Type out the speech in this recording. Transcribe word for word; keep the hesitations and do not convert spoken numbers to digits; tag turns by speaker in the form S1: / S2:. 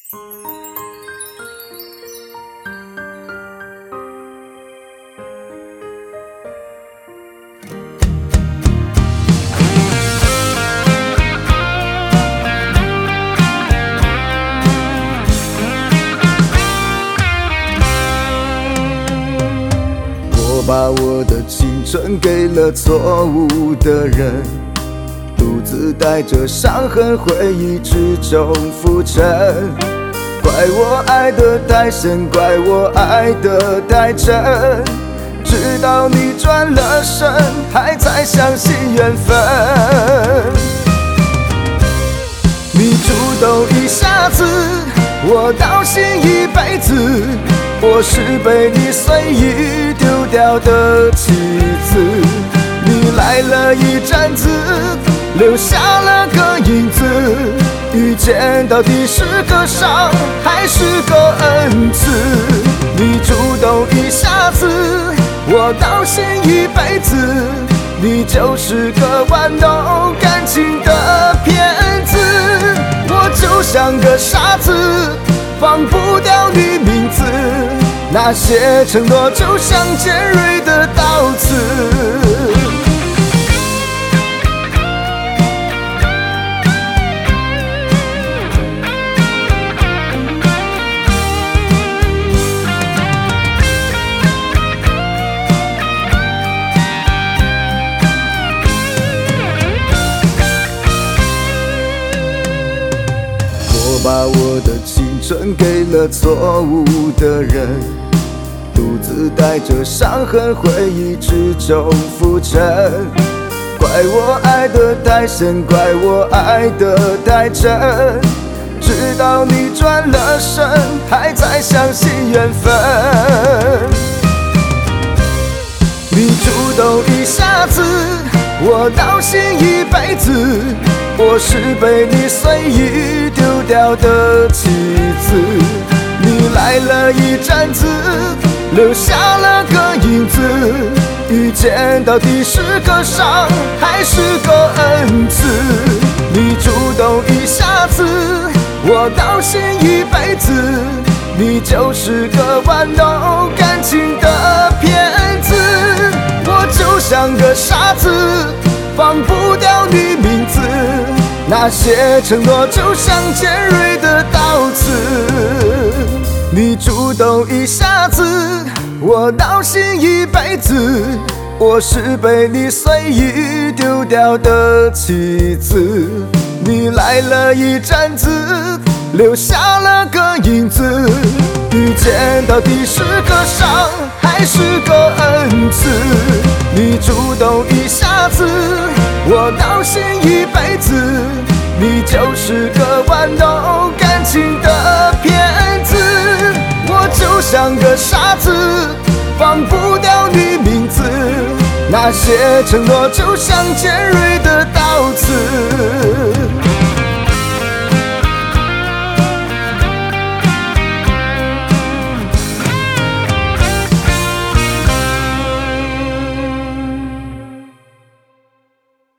S1: 我把我的青春给了错误的人，独自带着伤痕，回忆之中浮沉。怪我爱得太深，怪我爱得太真，直到你转了身，还在相信缘分。你主动一下子，我倒心一辈子，我是被你随意丢掉的棋子。你来了一阵子，留下了个影子，遇见到底是个伤还是个恩赐？你主动一下子，我倒心一辈子，你就是个玩弄感情的骗子。我就像个傻子，放不掉你名字，那些承诺就像尖锐的刀刺。我把我的青春给了错误的人，独自带着伤痕，回忆之中浮沉。怪我爱得太深，怪我爱得太真，直到你转了身，还在相信缘分。你主动一下子，我倒心一辈子，我是被你随意丢掉的棋子。你来了一阵子，留下了个影子，遇见到底是个伤还是个恩赐？你主动一下子，我倒心一辈子，你就是个玩弄感情的骗子。我就像个傻子，放不掉你名字，那些承诺就像尖锐的刀刺。你主动一下子，我倒心一辈子，我是被你随意丢掉的棋子。你来了一阵子，留下了个影子，遇见到底是个伤还是个恩赐？你主动一下子，我倒心一辈子，你就是个玩弄感情的骗子。我就像个傻子，放不掉你名字，那些承诺就像尖锐的刀刺。